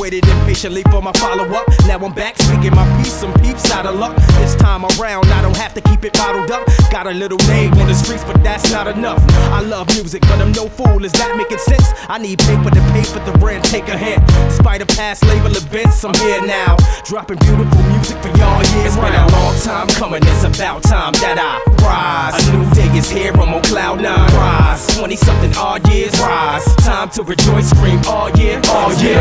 waited impatiently for my follow-up. Now I'm back speaking my piece, some peeps out of luck. This time around, I don't have to keep it bottled up. Got a little name on the streets, but that's not enough. I love music, but I'm no fool, is that making sense? I need paper to pay for the rent, take a hint. Despite of past label events, I'm here now, dropping beautiful music for y'all years round. It's been a long time coming, it's about time that I rise. A new day is here, I'm on cloud 9. Rise, 20-something odd years, rise. Time to rejoice, scream all year, all year.